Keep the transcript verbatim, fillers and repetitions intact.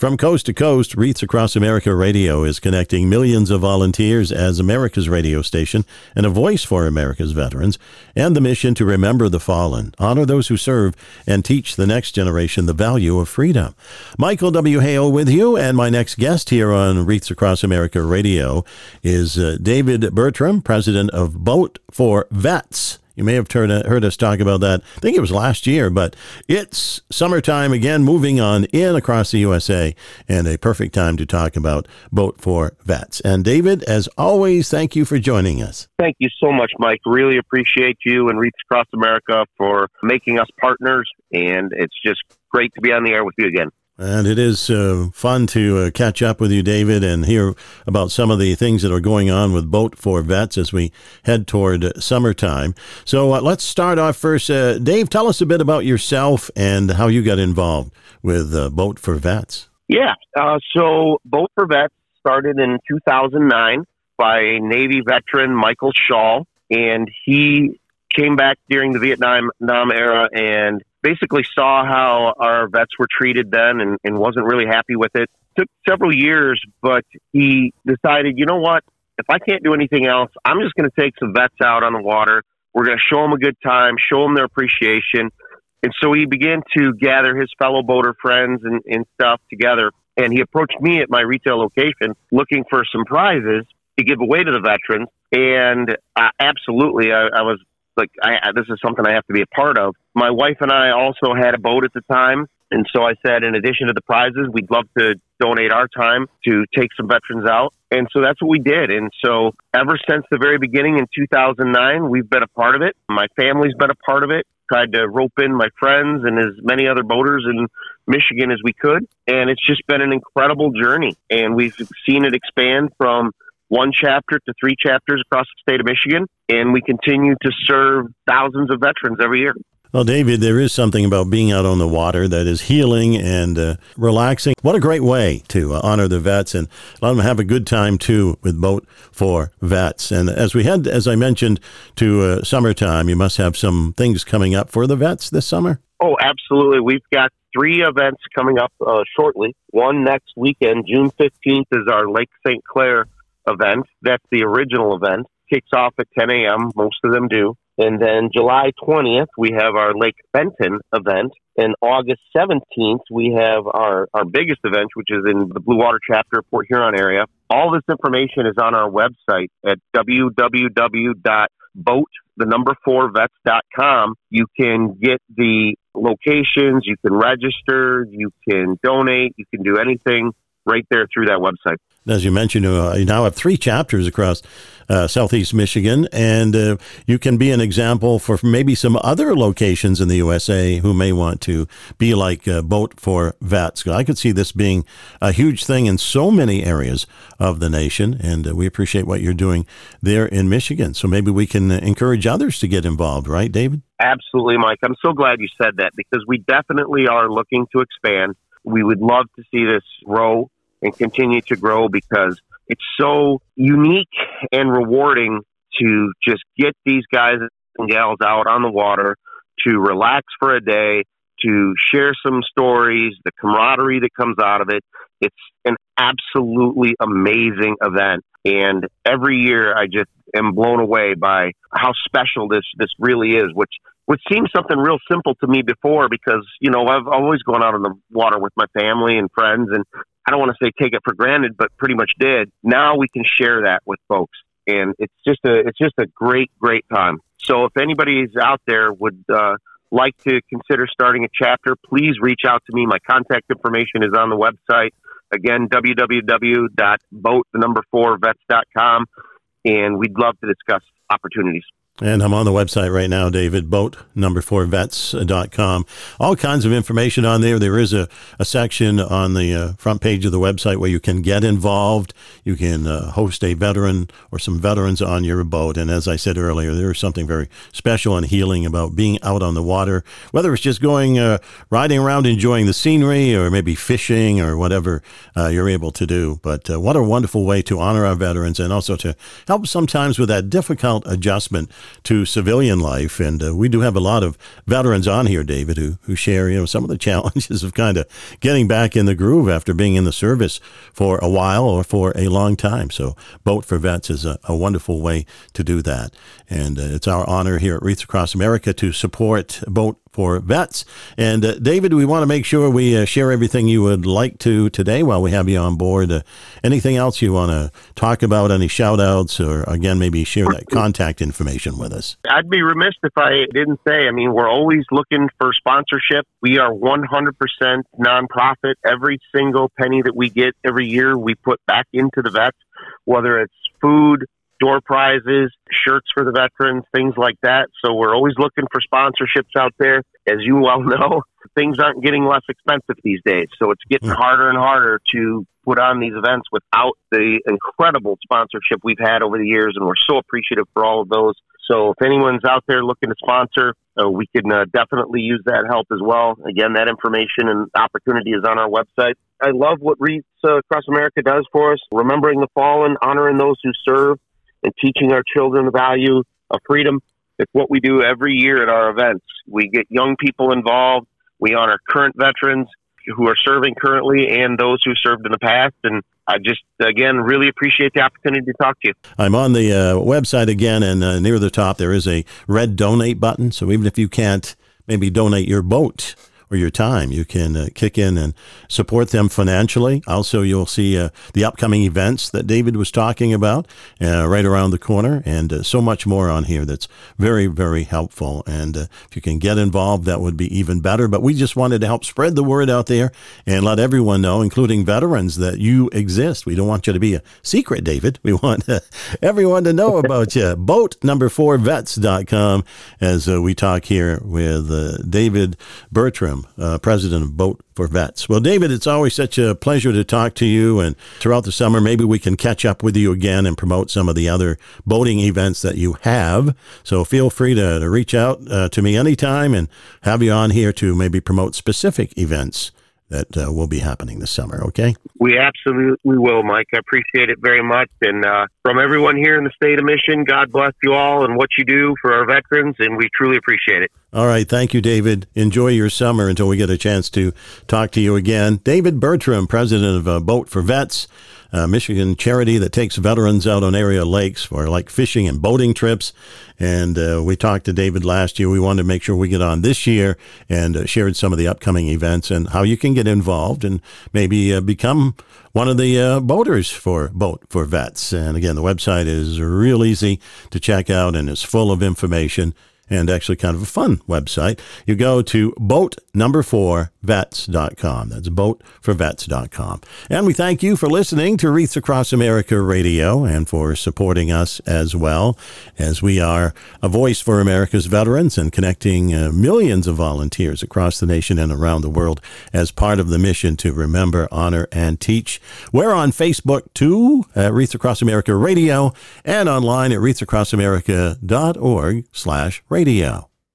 From coast to coast, Wreaths Across America Radio is connecting millions of volunteers as America's radio station and a voice for America's veterans, and the mission to remember the fallen, honor those who serve, and teach the next generation the value of freedom. Michael W. Hale with you, and my next guest here on Wreaths Across America Radio is uh, David Bertram, president of Boat for Vets. You may have heard, heard us talk about that. I think it was last year, but it's summertime again, moving on in across the U S A, and a perfect time to talk about Boat for Vets. And David, as always, thank you for joining us. Thank you so much, Mike. Really appreciate you and Wreaths Across America for making us partners, and it's just great to be on the air with you again. And it is uh, fun to uh, catch up with you, David, and hear about some of the things that are going on with Boat for Vets as we head toward uh, summertime. So uh, let's start off first. Uh, Dave, tell us a bit about yourself and how you got involved with uh, Boat for Vets. Yeah, uh, so Boat for Vets started in two thousand nine by Navy veteran Michael Shaw, and he came back during the Vietnam era and basically saw how our vets were treated then and, and wasn't really happy with it. Took several years, but he decided, you know what, if I can't do anything else, I'm just going to take some vets out on the water. We're going to show them a good time, show them their appreciation. And so he began to gather his fellow boater friends and, and stuff together. And he approached me at my retail location looking for some prizes to give away to the veterans. And uh, absolutely, I, I was like, I, this is something I have to be a part of. My wife and I also had a boat at the time. And so I said, in addition to the prizes, we'd love to donate our time to take some veterans out. And so that's what we did. And so ever since the very beginning in two thousand nine, we've been a part of it. My family's been a part of it. Tried to rope in my friends and as many other boaters in Michigan as we could. And it's just been an incredible journey. And we've seen it expand from one chapter to three chapters across the state of Michigan, and we continue to serve thousands of veterans every year. Well, David, there is something about being out on the water that is healing and uh, relaxing. What a great way to uh, honor the vets and let them have a good time, too, with Boat for Vets. And as we head, as I mentioned, to uh, summertime, you must have some things coming up for the vets this summer. Oh, absolutely. We've got three events coming up uh, shortly. One next weekend, June fifteenth, is our Lake Saint Clair event. That's the original event. Kicks off at ten a.m. Most of them do. And then July twentieth, we have our Lake Benton event. And August seventeenth, we have our, our biggest event, which is in the Blue Water chapter of Port Huron area. All this information is on our website at w w w dot boat the number four vets dot com. You can get the locations, you can register, you can donate, you can do anything right there through that website. As you mentioned, uh, you now have three chapters across uh, Southeast Michigan, and uh, you can be an example for maybe some other locations in the U S A who may want to be like uh, Boat for Vets. I could see this being a huge thing in so many areas of the nation, and uh, we appreciate what you're doing there in Michigan. So maybe we can encourage others to get involved, right, David? Absolutely, Mike. I'm so glad you said that because we definitely are looking to expand. We would love to see this grow and continue to grow because it's so unique and rewarding to just get these guys and gals out on the water to relax for a day, to share some stories, the camaraderie that comes out of it. It's an absolutely amazing event. And every year I just am blown away by how special this, this really is, which which seemed something real simple to me before because, you know, I've always gone out on the water with my family and friends, and I don't want to say take it for granted, but pretty much did. Now we can share that with folks, and it's just a it's just a great, great time. So if anybody's out there would uh, like to consider starting a chapter, please reach out to me. My contact information is on the website. Again, w w w dot boat the number four vets dot com, and we'd love to discuss opportunities. And I'm on the website right now, David, boat number four vets dot com. All kinds of information on there. There is a, a section on the uh, front page of the website where you can get involved. You can uh, host a veteran or some veterans on your boat. And as I said earlier, there is something very special and healing about being out on the water, whether it's just going, uh, riding around, enjoying the scenery, or maybe fishing or whatever uh, you're able to do. But uh, what a wonderful way to honor our veterans and also to help sometimes with that difficult adjustment to civilian life. And uh, we do have a lot of veterans on here, David, who, who share, you know, some of the challenges of kind of getting back in the groove after being in the service for a while or for a long time. So Boat for Vets is a, a wonderful way to do that. And uh, it's our honor here at Wreaths Across America to support Boat for Vets. And uh, David, we want to make sure we uh, share everything you would like to today while we have you on board. Uh, anything else you want to talk about, any shout outs, or again, maybe share that contact information with us? I'd be remiss if I didn't say, I mean, we're always looking for sponsorship. We are one hundred percent nonprofit. Every single penny that we get every year, we put back into the vets, whether it's food, door prizes, shirts for the veterans, things like that. So we're always looking for sponsorships out there. As you well know, things aren't getting less expensive these days. So it's getting mm. harder and harder to put on these events without the incredible sponsorship we've had over the years. And we're so appreciative for all of those. So if anyone's out there looking to sponsor, uh, we can uh, definitely use that help as well. Again, that information and opportunity is on our website. I love what Wreaths uh, Across America does for us, remembering the fallen, honoring those who serve, and teaching our children the value of freedom. It's what we do every year at our events. We get young people involved. We honor current veterans who are serving currently and those who served in the past. And I just, again, really appreciate the opportunity to talk to you. I'm on the uh, website again, and uh, near the top there is a red donate button. So even if you can't maybe donate your boat or your time, you can uh, kick in and support them financially. Also, you'll see uh, the upcoming events that David was talking about uh, right around the corner, and uh, so much more on here that's very, very helpful. And uh, if you can get involved, that would be even better. But we just wanted to help spread the word out there and let everyone know, including veterans, that you exist. We don't want you to be a secret, David. We want uh, everyone to know about you. boat number four vets dot com as uh, we talk here with uh, David Bertram, Uh, president of Boat for Vets. Well, David, it's always such a pleasure to talk to you, and throughout the summer, maybe we can catch up with you again and promote some of the other boating events that you have. So feel free to, to reach out uh, to me anytime and have you on here to maybe promote specific events that uh, will be happening this summer, okay? We absolutely will, Mike. I appreciate it very much. And uh, from everyone here in the state of Michigan, God bless you all and what you do for our veterans, and we truly appreciate it. All right. Thank you, David. Enjoy your summer until we get a chance to talk to you again. David Bertram, president of uh, Boat for Vets, a Michigan charity that takes veterans out on area lakes for like fishing and boating trips. And uh, we talked to David last year. We wanted to make sure we get on this year and uh, shared some of the upcoming events and how you can get involved and maybe uh, become one of the uh, boaters for Boat for Vets. And again, the website is real easy to check out and is full of information, and actually kind of a fun website. You go to boat number four vets dot com. That's boat for vets dot com. And we thank you for listening to Wreaths Across America Radio and for supporting us as well, as we are a voice for America's veterans and connecting uh, millions of volunteers across the nation and around the world as part of the mission to remember, honor, and teach. We're on Facebook too, at Wreaths Across America Radio, and online at wreaths across america dot org slash radio.